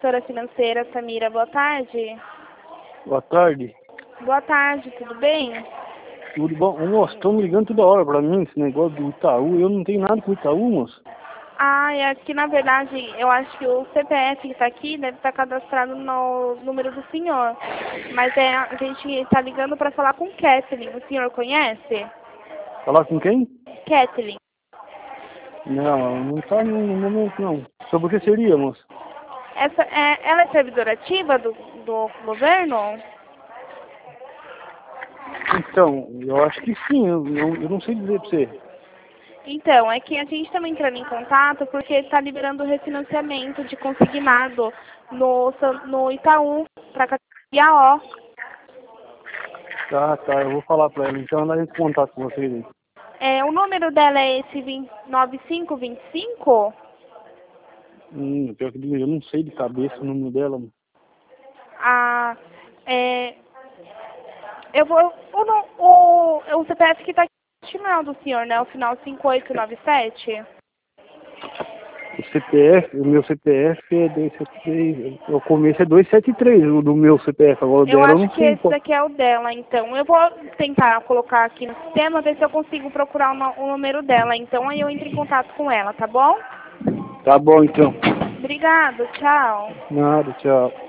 corretora financeira, Samira. Boa tarde. Boa tarde. Boa tarde, tudo bem? Tudo bom? Ô, moço, estão ligando toda hora pra mim esse negócio do Itaú. Eu não tenho nada com o Itaú, moço. Ah, é que na verdade eu acho que o CPF que está aqui deve estar cadastrado no número do senhor. Mas a gente está ligando para falar com Kathleen. O senhor conhece? Falar com quem? Kathleen. Não tá no momento, não. Sobre o que seria, moço? Ela é servidora ativa do governo? Então, eu acho que sim. Eu não sei dizer pra você. Então, é que a gente está entrando em contato porque está liberando refinanciamento de consignado no Itaú para categoria O. Tá, eu vou falar pra ela. Então ela entra em contato com vocês aí. O número dela é esse 9525? Pior que eu não sei de cabeça o número dela. Ah, eu vou. O CPF que está aqui não é o do senhor, né? O final 5897? O meu CPF é 273. O começo é 273, o do meu CPF. Agora o Eu dela eu acho não que sei esse qual. daqui é o dela, então. Eu vou tentar colocar aqui no sistema, ver se eu consigo procurar o número dela. Então, aí eu entro em contato com ela, tá bom? Tá bom, então. Obrigada, tchau. Nada, tchau.